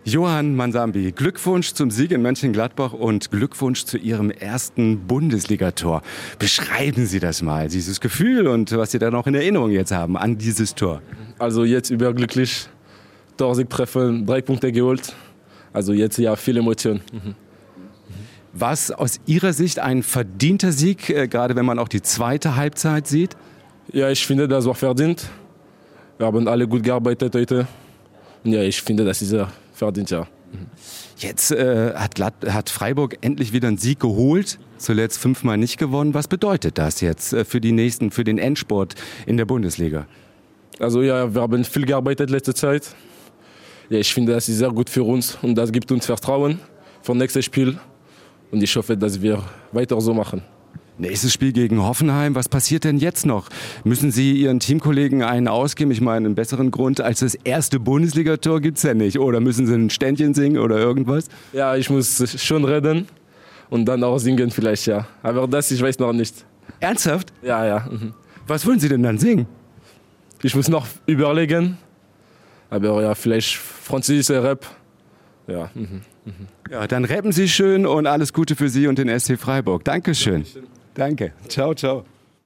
Johann Mansambi, Glückwunsch zum Sieg in Mönchengladbach und Glückwunsch zu Ihrem ersten Bundesligator. Beschreiben Sie das mal, dieses Gefühl und was Sie da noch in Erinnerung jetzt haben an dieses Tor. Also jetzt überglücklich, Torsieg treffen, 3 Punkte geholt. Also jetzt ja viel Emotion. Was aus Ihrer Sicht ein verdienter Sieg, gerade wenn man auch die zweite Halbzeit sieht? Ja, ich finde, das war verdient. Wir haben alle gut gearbeitet heute. Und ja, ich finde, das ist ja verdient, ja. Jetzt hat Freiburg endlich wieder einen Sieg geholt, zuletzt 5-mal nicht gewonnen. Was bedeutet das jetzt für den Endspurt in der Bundesliga? Also ja, wir haben viel gearbeitet letzte Zeit. Ja, ich finde, das ist sehr gut für uns und das gibt uns Vertrauen für das nächste Spiel. Und ich hoffe, dass wir weiter so machen. Nächstes Spiel gegen Hoffenheim. Was passiert denn jetzt noch? Müssen Sie Ihren Teamkollegen einen ausgeben? Ich meine, einen besseren Grund als das erste Bundesligator gibt es ja nicht. Oder müssen Sie ein Ständchen singen oder irgendwas? Ja, ich muss schon reden und dann auch singen vielleicht, ja. Aber das, ich weiß noch nicht. Ernsthaft? Ja, ja. Was wollen Sie denn dann singen? Ich muss noch überlegen. Aber ja, vielleicht französischer Rap. Ja. Ja, dann rappen Sie schön und alles Gute für Sie und den SC Freiburg. Dankeschön. Danke. Ciao, ciao.